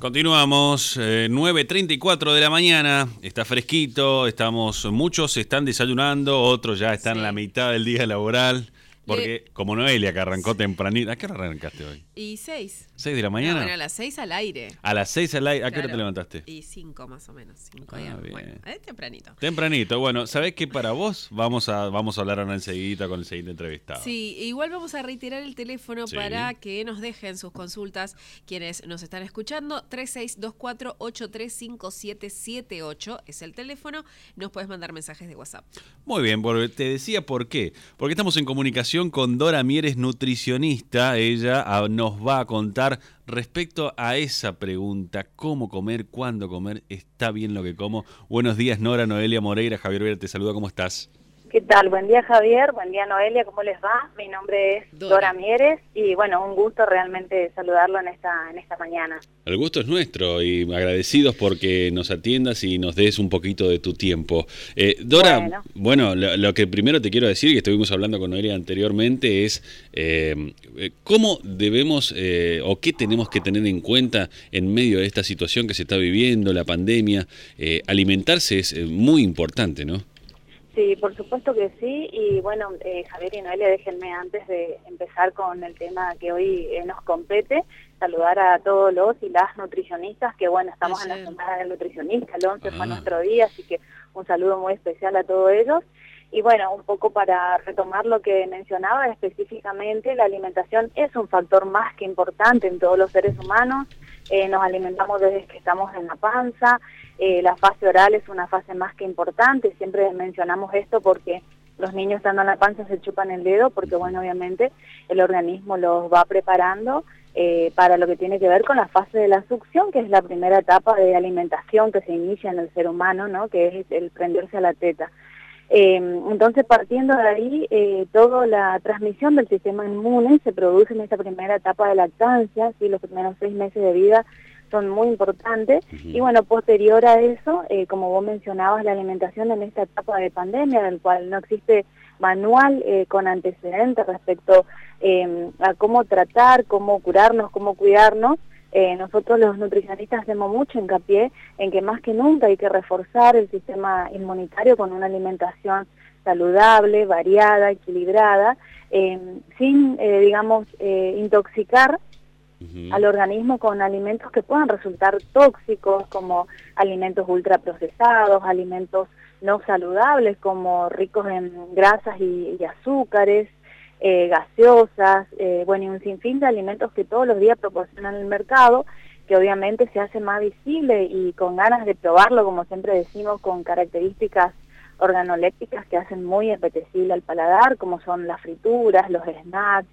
Continuamos, 9:34 de la mañana, está fresquito, muchos están desayunando, otros ya están en la mitad del día laboral, porque como Noelia que arrancó tempranito. ¿A qué hora arrancaste hoy? Y 6. ¿6 de la mañana? Bueno, a las 6 al aire. A las 6 al aire, ¿a qué hora Claro. te levantaste? Y 5 más o menos, 5 bien. Bueno, tempranito. Tempranito, bueno, ¿sabés qué para vos? Vamos a hablar ahora enseguida con el siguiente entrevistado. Sí, igual vamos a reiterar el teléfono para que nos dejen sus consultas quienes nos están escuchando. 3624-835778 es el teléfono, nos puedes mandar mensajes de WhatsApp. Muy bien, te decía por qué. Porque estamos en comunicación con Dora Mieres, nutricionista. Ella nos va a contar respecto a esa pregunta, ¿cómo comer? ¿Cuándo comer? ¿Está bien lo que como? Buenos días, Nora, Noelia Moreira, Javier Vera te saluda, ¿cómo estás? ¿Qué tal? Buen día, Javier. Buen día, Noelia. ¿Cómo les va? Mi nombre es Dora Mieres y, bueno, un gusto realmente saludarlo en esta mañana. El gusto es nuestro y agradecidos porque nos atiendas y nos des un poquito de tu tiempo. Dora, bueno, lo que primero te quiero decir, que estuvimos hablando con Noelia anteriormente, es cómo debemos o qué tenemos que tener en cuenta en medio de esta situación que se está viviendo, la pandemia. Alimentarse es muy importante, ¿no? Sí, por supuesto que sí, y bueno, Javier y Noelia, déjenme antes de empezar con el tema que hoy nos compete, saludar a todos los y las nutricionistas, que bueno, estamos en la semana del nutricionista, el 11 fue nuestro día, así que un saludo muy especial a todos ellos. Y bueno, un poco para retomar lo que mencionaba específicamente, la alimentación es un factor más que importante en todos los seres humanos. Nos alimentamos desde que estamos en la panza, la fase oral es una fase más que importante, siempre mencionamos esto porque los niños estando en la panza se chupan el dedo, porque bueno, obviamente el organismo los va preparando para lo que tiene que ver con la fase de la succión, que es la primera etapa de alimentación que se inicia en el ser humano, ¿no? Que es el prenderse a la teta. Entonces, partiendo de ahí, toda la transmisión del sistema inmune se produce en esta primera etapa de lactancia, ¿sí? Los primeros 6 meses de vida son muy importantes. Y bueno, posterior a eso, como vos mencionabas, la alimentación en esta etapa de pandemia, en el cual no existe manual con antecedentes respecto a cómo tratar, cómo curarnos, cómo cuidarnos. Nosotros los nutricionistas hacemos mucho hincapié en que más que nunca hay que reforzar el sistema inmunitario con una alimentación saludable, variada, equilibrada, sin, intoxicar al organismo con alimentos que puedan resultar tóxicos, como alimentos ultraprocesados, alimentos no saludables, como ricos en grasas y azúcares, gaseosas, y un sinfín de alimentos que todos los días proporcionan el mercado, que obviamente se hace más visible y con ganas de probarlo, como siempre decimos, con características organolépticas que hacen muy apetecible al paladar, como son las frituras, los snacks,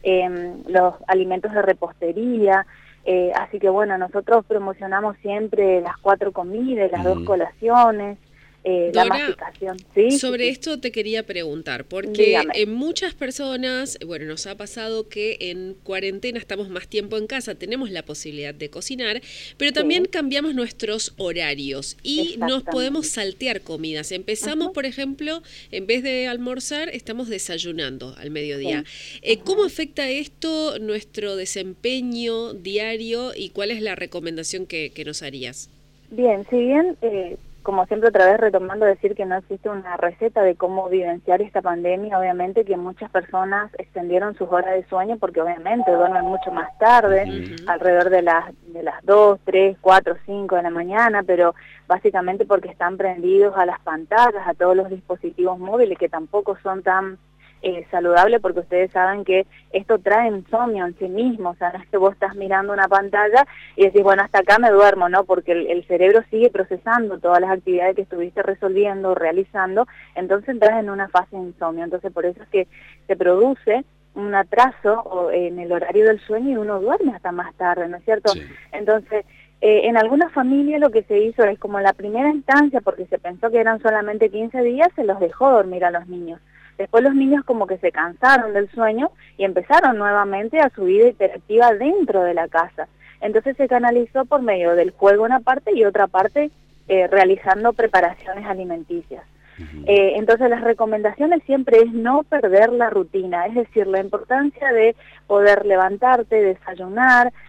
los alimentos de repostería. Así que bueno, nosotros promocionamos siempre las 4 comidas, las 2 colaciones, la masticación. ¿Sí? Sobre esto te quería preguntar, porque muchas personas, bueno, nos ha pasado que en cuarentena estamos más tiempo en casa, tenemos la posibilidad de cocinar, pero también cambiamos nuestros horarios y nos podemos saltear comidas. Empezamos, por ejemplo, en vez de almorzar, estamos desayunando al mediodía. ¿Cómo afecta esto nuestro desempeño diario y cuál es la recomendación que nos harías? Bien, si bien como siempre otra vez retomando decir que no existe una receta de cómo vivenciar esta pandemia, obviamente que muchas personas extendieron sus horas de sueño porque obviamente duermen mucho más tarde, alrededor de las 2, 3, 4, 5 de la mañana, pero básicamente porque están prendidos a las pantallas, a todos los dispositivos móviles que tampoco son tan saludable, porque ustedes saben que esto trae insomnio en sí mismo, o sea, no es que vos estás mirando una pantalla y decís, bueno, hasta acá me duermo, ¿no? Porque el cerebro sigue procesando todas las actividades que estuviste resolviendo, realizando, entonces entras en una fase de insomnio, entonces por eso es que se produce un atraso en el horario del sueño y uno duerme hasta más tarde, ¿no es cierto? Sí. Entonces, en algunas familias lo que se hizo es como la primera instancia, porque se pensó que eran solamente 15 días, se los dejó dormir a los niños. Después los niños como que se cansaron del sueño y empezaron nuevamente a su vida hiperactiva dentro de la casa. Entonces se canalizó por medio del juego una parte y otra parte realizando preparaciones alimenticias. Entonces las recomendaciones siempre es no perder la rutina, es decir, la importancia de poder levantarte, desayunar,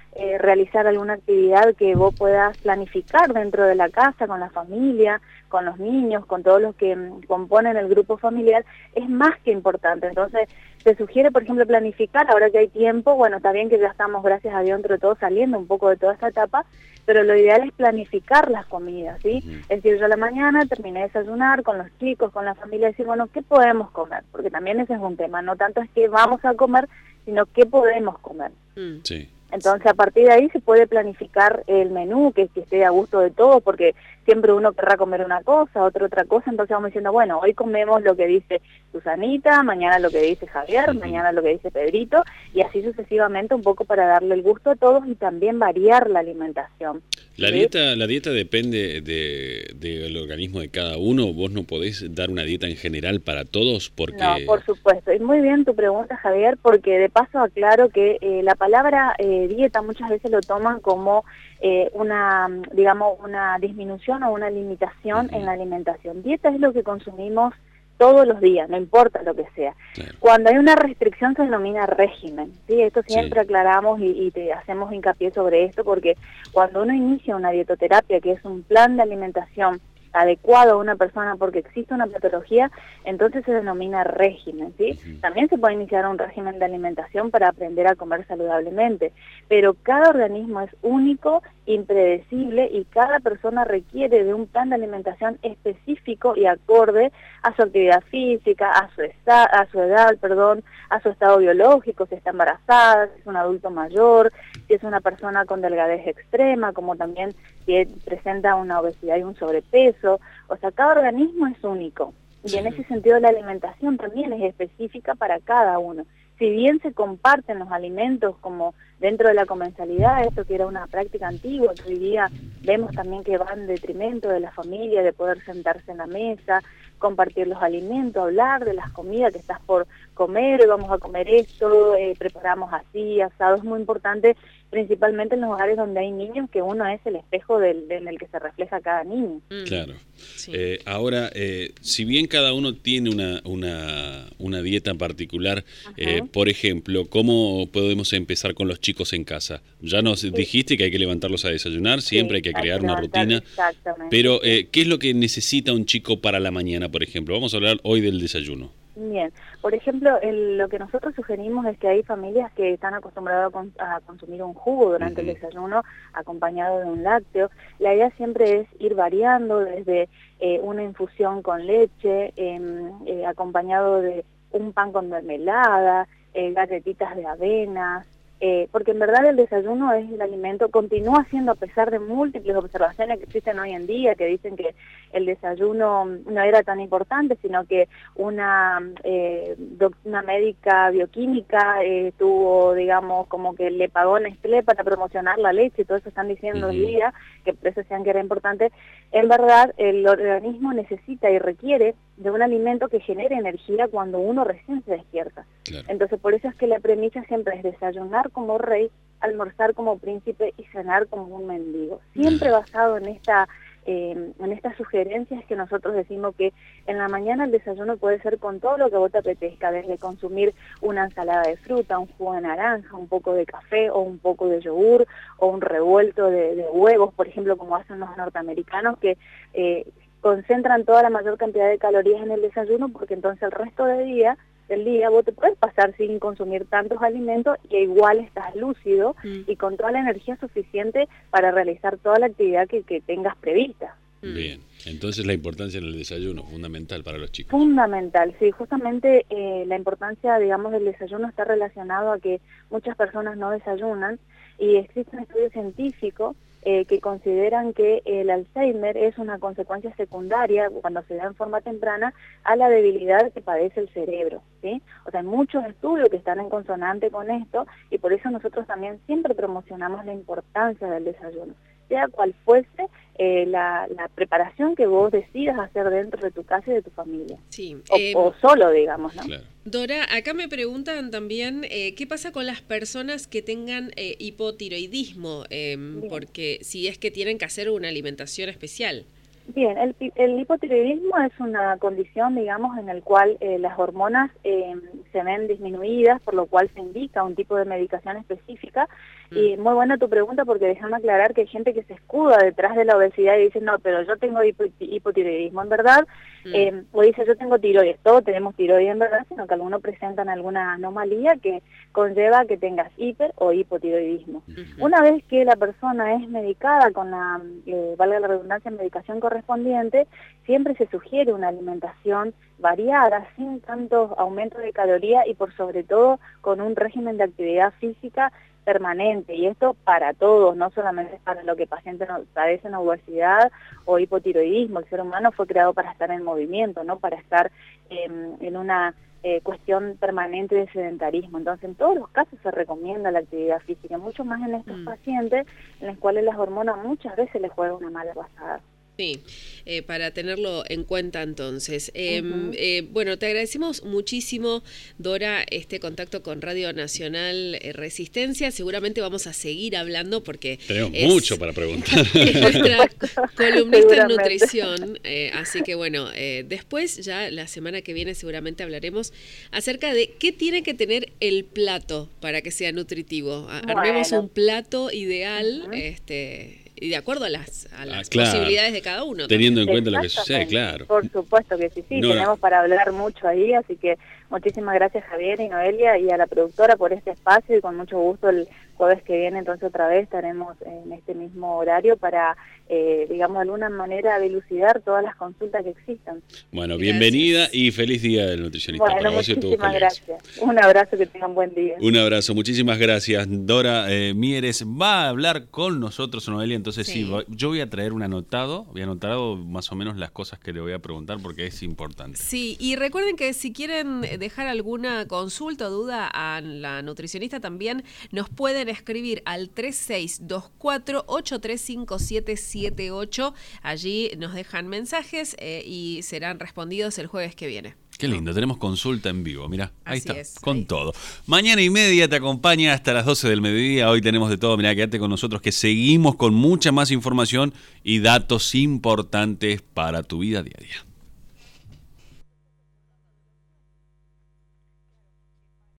realizar alguna actividad que vos puedas planificar dentro de la casa, con la familia, con los niños, con todos los que componen el grupo familiar, es más que importante. Entonces, se sugiere, por ejemplo, planificar, ahora que hay tiempo, bueno, está bien que ya estamos, gracias a Dios, entre todos saliendo un poco de toda esta etapa, pero lo ideal es planificar las comidas, ¿sí? Es decir, yo a la mañana terminé de desayunar con los chicos, con la familia, decir, bueno, ¿qué podemos comer? Porque también ese es un tema, no tanto es que vamos a comer, sino qué podemos comer. Sí. Entonces, a partir de ahí se puede planificar el menú, que esté a gusto de todos, porque siempre uno querrá comer una cosa, otra cosa, entonces vamos diciendo, bueno, hoy comemos lo que dice Susanita, mañana lo que dice Javier, mañana lo que dice Pedrito, y así sucesivamente, un poco para darle el gusto a todos y también variar la alimentación. La dieta depende del organismo de cada uno. Vos no podés dar una dieta en general para todos porque... No, por supuesto. Y muy bien tu pregunta, Javier, porque de paso aclaro que la palabra dieta muchas veces lo toman como una disminución o una limitación en la alimentación. Dieta es lo que consumimos todos los días, no importa lo que sea. Claro. Cuando hay una restricción se denomina régimen, ¿sí? Esto siempre aclaramos y te hacemos hincapié sobre esto, porque cuando uno inicia una dietoterapia, que es un plan de alimentación adecuado a una persona porque existe una patología, entonces se denomina régimen, ¿sí? También se puede iniciar un régimen de alimentación para aprender a comer saludablemente, pero cada organismo es único, impredecible, y cada persona requiere de un plan de alimentación específico y acorde a su actividad física, a su edad, a su estado biológico, si está embarazada, si es un adulto mayor, si es una persona con delgadez extrema, como también si presenta una obesidad y un sobrepeso. O sea, cada organismo es único. Y en ese sentido la alimentación también es específica para cada uno. Si bien se comparten los alimentos como dentro de la comensalidad, esto que era una práctica antigua, que hoy día vemos también que va en detrimento de la familia, de poder sentarse en la mesa, compartir los alimentos, hablar de las comidas que estás por comer, vamos a comer esto, preparamos así, asado, es muy importante, principalmente en los hogares donde hay niños, que uno es el espejo en el que se refleja cada niño. Claro. Sí. Ahora, si bien cada uno tiene una dieta en particular, por ejemplo, ¿cómo podemos empezar con los chicos en casa? Ya nos dijiste que hay que levantarlos a desayunar, siempre hay que crear una rutina, pero ¿qué es lo que necesita un chico para la mañana, por ejemplo? Vamos a hablar hoy del desayuno. Bien, por ejemplo, lo que nosotros sugerimos es que hay familias que están acostumbradas a consumir un jugo durante el desayuno acompañado de un lácteo. La idea siempre es ir variando desde una infusión con leche, acompañado de un pan con mermelada, galletitas de avena, porque en verdad el desayuno es el alimento, continúa siendo, a pesar de múltiples observaciones que existen hoy en día, que dicen que el desayuno no era tan importante, sino que una médica bioquímica tuvo, digamos, como que le pagó a Nestlé para promocionar la leche, y todo eso están diciendo hoy día, que por eso decían que era importante. En verdad, el organismo necesita y requiere de un alimento que genere energía cuando uno recién se despierta. Claro. Entonces, por eso es que la premisa siempre es desayunar como rey, almorzar como príncipe y cenar como un mendigo. Siempre basado en estas sugerencias que nosotros decimos que en la mañana el desayuno puede ser con todo lo que vos te apetezca, desde consumir una ensalada de fruta, un jugo de naranja, un poco de café o un poco de yogur o un revuelto de huevos, por ejemplo, como hacen los norteamericanos, que concentran toda la mayor cantidad de calorías en el desayuno, porque entonces el resto del día vos te puedes pasar sin consumir tantos alimentos y igual estás lúcido y con toda la energía suficiente para realizar toda la actividad que tengas prevista. Bien, entonces la importancia del desayuno, fundamental para los chicos. Fundamental, sí, justamente la importancia, digamos, del desayuno está relacionado a que muchas personas no desayunan, y existe un estudio científico que consideran que el Alzheimer es una consecuencia secundaria, cuando se da en forma temprana, a la debilidad que padece el cerebro, ¿sí? O sea, hay muchos estudios que están en consonante con esto, y por eso nosotros también siempre promocionamos la importancia del desayuno, sea cual fuese la preparación que vos decidas hacer dentro de tu casa y de tu familia. Sí. O solo, digamos, ¿no? Claro. Dora, acá me preguntan también qué pasa con las personas que tengan hipotiroidismo, porque si es que tienen que hacer una alimentación especial. Bien, el hipotiroidismo es una condición, digamos, en la cual las hormonas se ven disminuidas, por lo cual se indica un tipo de medicación específica. Y muy buena tu pregunta, porque déjame aclarar que hay gente que se escuda detrás de la obesidad y dice, no, pero yo tengo hipotiroidismo, en verdad, o dice, yo tengo tiroides. Todos tenemos tiroides, en verdad, sino que algunos presentan alguna anomalía que conlleva que tengas hiper o hipotiroidismo. Una vez que la persona es medicada con la, valga la redundancia, medicación correspondiente, siempre se sugiere una alimentación variada, sin tanto aumento de calorías y por sobre todo con un régimen de actividad física permanente, y esto para todos, no solamente para los que pacientes padecen obesidad o hipotiroidismo. El ser humano fue creado para estar en movimiento, no para estar en una cuestión permanente de sedentarismo. Entonces, en todos los casos se recomienda la actividad física, mucho más en estos pacientes en los cuales las hormonas muchas veces les juegan una mala pasada. Sí, para tenerlo en cuenta entonces. Bueno, te agradecemos muchísimo, Dora, este contacto con Radio Nacional Resistencia. Seguramente vamos a seguir hablando porque tenemos mucho para preguntar. Es nuestra columnista en nutrición, así que bueno, después ya la semana que viene seguramente hablaremos acerca de qué tiene que tener el plato para que sea nutritivo. Armemos un plato ideal, y de acuerdo a las posibilidades de cada uno. Teniendo en cuenta lo que sucede, claro. Por supuesto que sí, tenemos para hablar mucho ahí, así que muchísimas gracias Javier y Noelia y a la productora por este espacio, y con mucho gusto el jueves que viene entonces otra vez estaremos en este mismo horario para, digamos, de alguna manera dilucidar todas las consultas que existan. Bueno, bienvenida y feliz día del nutricionista. Bueno, para vos y tus colegas. Gracias. Un abrazo, que tengan buen día. Un abrazo, muchísimas gracias. Dora Mieres va a hablar con nosotros, Noelia, entonces sí, yo voy a traer un anotado, más o menos las cosas que le voy a preguntar porque es importante. Sí, y recuerden que si quieren dejar alguna consulta o duda a la nutricionista también nos pueden escribir al 3624-835778. Allí nos dejan mensajes y serán respondidos el jueves que viene. Qué lindo, tenemos consulta en vivo, mirá, ahí Así está, es, con ahí. todo. Mañana y media te acompaña hasta las 12 del mediodía, hoy tenemos de todo, mirá, quédate con nosotros que seguimos con mucha más información y datos importantes para tu vida diaria.